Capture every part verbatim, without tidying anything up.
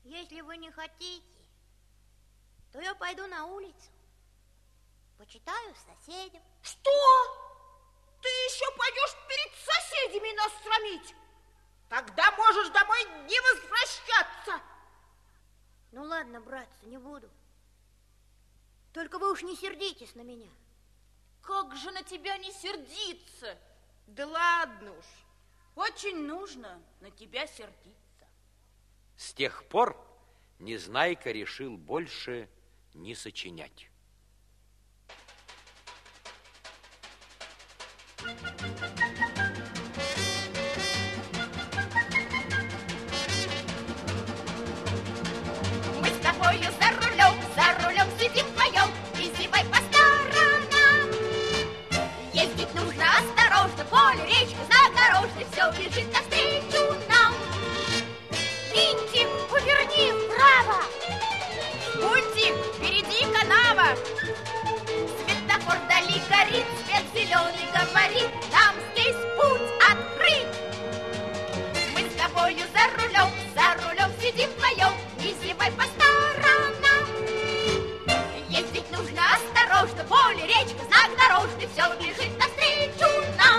Если вы не хотите, то я пойду на улицу, почитаю соседям. Что? Ты еще пойдешь перед соседями нас срамить? Тогда можешь домой не возвращаться. Ну ладно, братцы, не буду. Только вы уж не сердитесь на меня. Как же на тебя не сердиться? Да ладно уж. Очень нужно на тебя сердиться. С тех пор Незнайка решил больше не сочинять. Мы с тобою за рулем, за рулем сидим вдвоем, и зевай по сторонам. Ездить нужно осторожно, поле, речка, загорожено, все бежит навстречу нам. Винтик, поверни вправо. Пультик, впереди канава. Светофор вдали горит, свет зеленый говорит, нам здесь путь открыт. Мы с тобою за рулем, за рулем сидим вдвоем, не зевай по сторонам. Ездить нужно осторожно, поле, речка, знак дорожный, все бежит навстречу нам.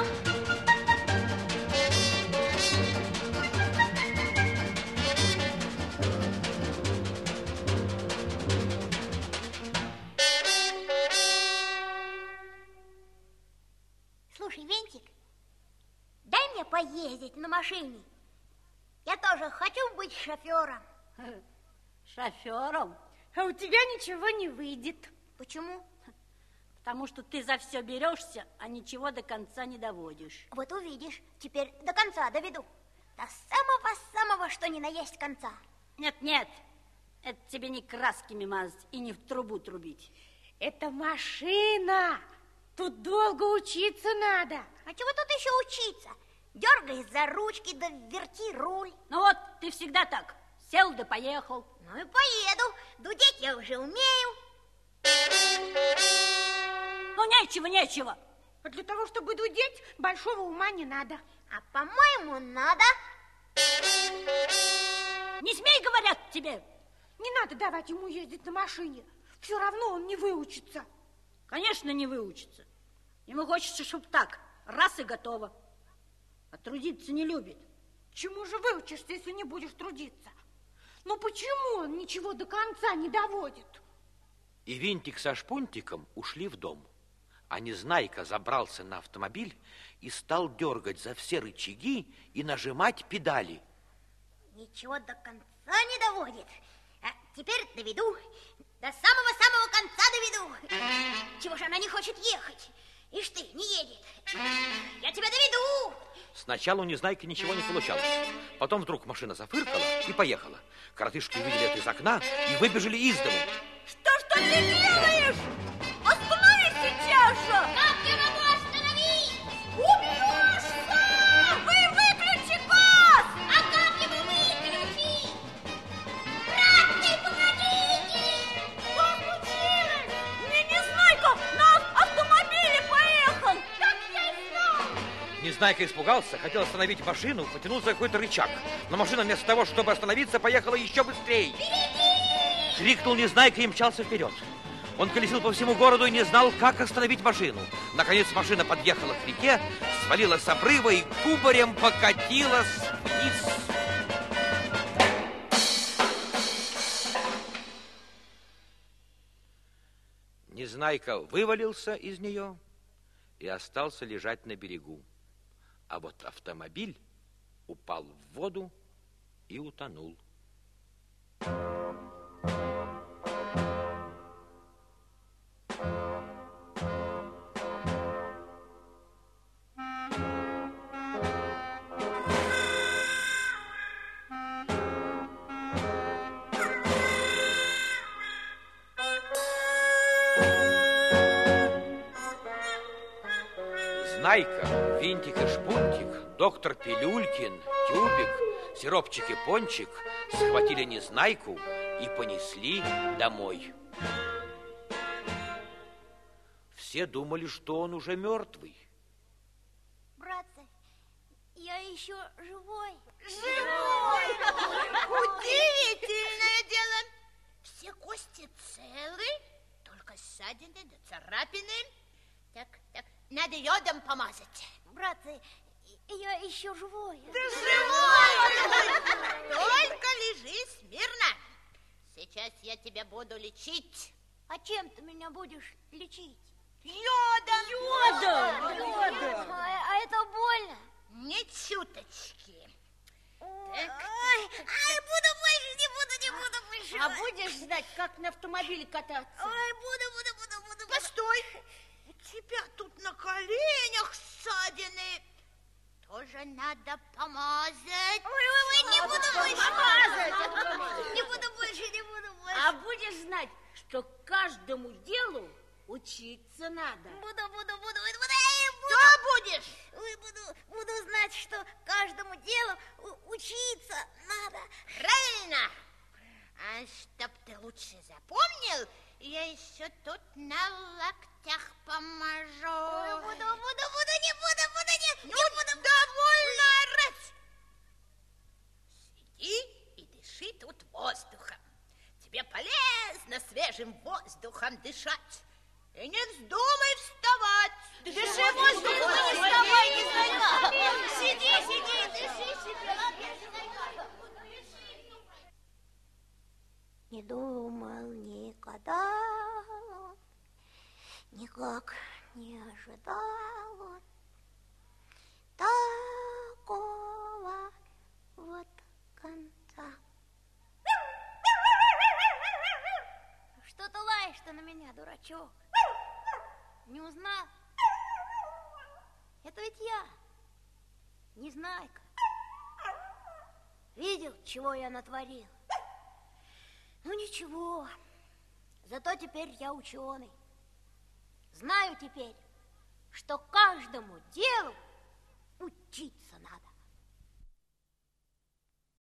Слушай, Винтик, дай мне поездить на машине. Я тоже хочу быть шофером. Шофером? А у тебя ничего не выйдет. Почему? Потому что ты за все берешься, а ничего до конца не доводишь. Вот увидишь, теперь до конца доведу. До самого-самого, что ни на есть конца. Нет-нет, это тебе не красками мазать и не в трубу трубить. Это машина. Тут долго учиться надо. А чего тут еще учиться? Дергай за ручки, да верти руль. Ну вот, ты всегда так. Сел да поехал. Ну и поеду. Дудеть я уже умею. Ну, нечего, нечего. А для того, чтобы дудеть, большого ума не надо. А по-моему, надо. Не смей, говорят тебе. Не надо давать ему ездить на машине. Все равно он не выучится. Конечно, не выучится. Ему хочется, чтобы так, раз и готово. А трудиться не любит. Чему же выучишься, если не будешь трудиться? Ну почему он ничего до конца не доводит? И Винтик со Шпунтиком ушли в дом. А Незнайка забрался на автомобиль и стал дергать за все рычаги и нажимать педали. Ничего до конца не доводит. А теперь доведу. До самого-самого конца доведу. Чего же она не хочет ехать? Ишь ты, не едет. Я тебя доведу. Сначала у Незнайки ничего не получалось. Потом вдруг машина зафыркала и поехала. Коротышки увидели это из окна и выбежали из дому. Что ж ты делаешь? Остановись сейчас же! Как я могу остановить? Убьешься! Вы выключи газ! А как его выключить? Братцы, помогите! Что случилось? Мне Незнайка на автомобиле поехал! Как я и знал! Незнайка испугался, хотел остановить машину, потянул за какой-то рычаг. Но машина вместо того, чтобы остановиться, поехала еще быстрее. Крикнул Незнайка и мчался вперед. Он колесил по всему городу и не знал, как остановить машину. Наконец машина подъехала к реке, свалилась с обрыва и кубарем покатилась вниз. Незнайка вывалился из нее и остался лежать на берегу. А вот автомобиль упал в воду и утонул. Знайка, Винтик и Шпунтик, доктор Пилюлькин, Тюбик, Сиропчик и Пончик схватили Незнайку и понесли домой. Все думали, что он уже мертвый. Братцы, я еще живой. Живой! Удивительно! Кости целы, только ссадины да царапины. Так, так, надо йодом помазать. Братцы, я еще живой. Ты живой! Только лежи смирно. Сейчас я тебя буду лечить. А чем ты меня будешь лечить? Йодом! Йодом! Йодом! А, а это больно? Не чуточки. Ай, ай, буду больше, не буду, не буду больше. А будешь знать, как на автомобиле кататься? Ой, буду, буду, буду, буду. Постой! У тебя тут на коленях ссадины. Тоже надо помазать. Ой, ой, ой, не буду больше. Не буду больше, не буду больше. А будешь знать, что каждому делу учиться надо. Буду, буду, буду, буду, буду. Эй, буду. Что будешь? Ой, буду, буду знать, что каждому делу у- учиться надо. Правильно. А чтоб ты лучше запомнил, я еще тут на локтях помажу. Ой, буду, буду, буду, не буду, буду, не, Ну, не буду. довольно орать. Сиди и дыши тут воздухом. Тебе полезно свежим воздухом дышать. И не вздумай вставать. Дыши воздухом, не вставай, не вставай. Сиди, сиди, дыши себе. Не думал никогда он, никак не ожидал он такого вот конца. Что ты лаешь-то на меня, дурачок? Не узнал? Это ведь я, Незнайка. Видел, чего я натворил? Ну ничего, зато теперь я ученый. Знаю теперь, что каждому делу